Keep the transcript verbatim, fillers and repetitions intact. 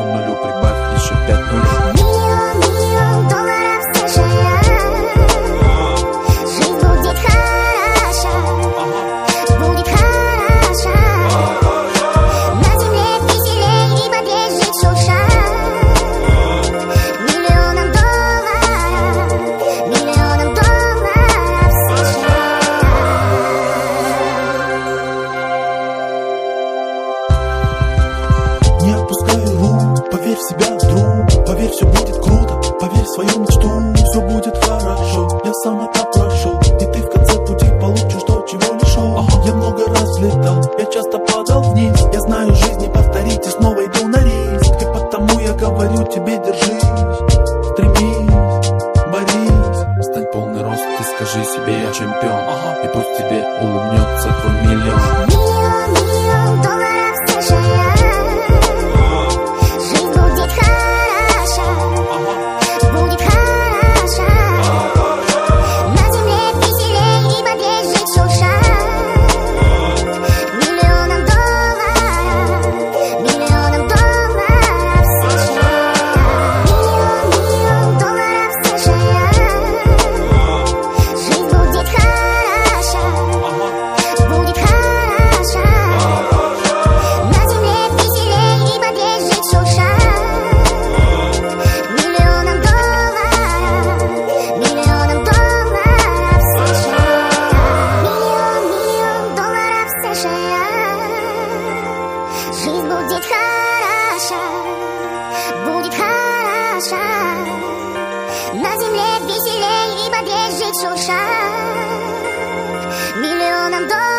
нулю прибавь еще пять нулей. Миллион, миллион долларов США. Жизнь будет хороша, будет хороша. На земле веселей и бодрее жить шурша. Миллионом долларов, миллионом долларов США. Не отпускай рук, поверь в себя, друг. Поверь, все будет круто, поверь в свою мечту. Все будет хорошо, я сам это прошел. И ты в конце пути получишь то, чего не шел. Я много раз взлетал, я часто падал вниз. Я знаю, жизнь не повторить и снова иду на риск. И потому я говорю тебе, держись, стремись, борись. Стань полный рост и скажи себе, я чемпион. И пусть тебе улыбнется твой миллион. Миллион, миллион долларов США. Жизнь будет хороша, будет хороша. На земле веселей и бодрее жить шурша. Миллионом долларов, миллионом долларов США. Миллион, миллион долларов США. Жизнь будет хороша, будет хороша. На земле веселей и бодрее жить шурша. Миллионом долларов, миллионом долларов США. Миллион, миллион долларов США. Жизнь будет хороша, будет хороша. На земле веселей и бодрее жить шурша. Миллионом долларов.